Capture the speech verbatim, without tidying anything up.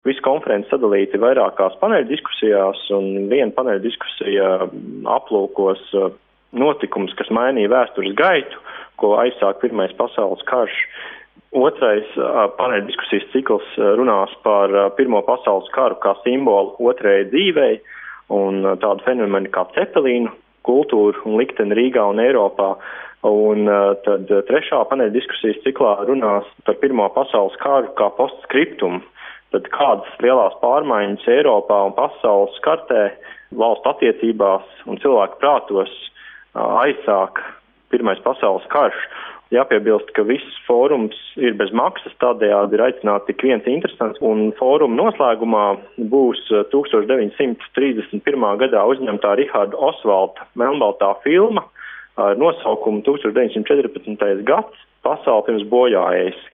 Visa konference sadalīta vairākās paneļa diskusijās, un viena paneļa diskusija aplūkos notikums, kas mainīja vēstures gaitu, ko aizsāk Pirmais pasaules karš. Otrais paneļa diskusijas cikls runās par Pirmo pasaules karu kā simbolu otrajai dzīvei un tādu fenomenu kā cepelīnu kultūru un likteni Rīgā un Eiropā. Un tad trešā paneļa diskusijas ciklā runās par Pirmo pasaules karu kā postskriptumu. Tad kādas lielās pārmaiņas Eiropā un pasaules kartē, valstu attiecībās un cilvēku prātos aizsāk Pirmais pasaules karš. Jāpiebilst, ka viss fórums ir bez maksas, tādējādi ir aicināti tik viens interesants, un fóruma noslēgumā būs tūkstoš deviņsimt trīsdesmit pirmā gadā uzņemtā Riharda Osvalda melnbaltā filma ar nosaukumu tūkstoš deviņsimt četrpadsmitais gads, pasaule pirms bojājējas,